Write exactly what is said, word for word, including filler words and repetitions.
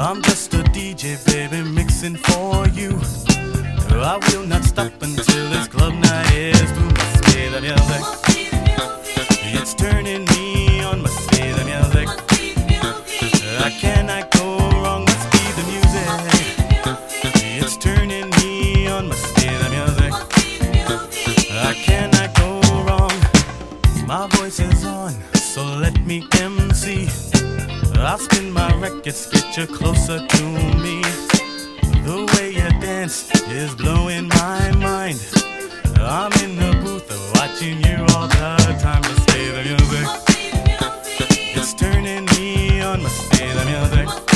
I'm just a D J, baby, mixing for you. I will not stop until this club night is through. Must be the music. It's turning me on. Must be the music. I cannot go wrong. Must be the music. It's turning me on. Must be the music. I cannot go wrong. My voice is on, so let me M C. I'll spin my records, get you closer to me. The way you dance is blowing my mind. I'm in the booth watching you all the time. Must be the music. It's turning me on. Must be the music.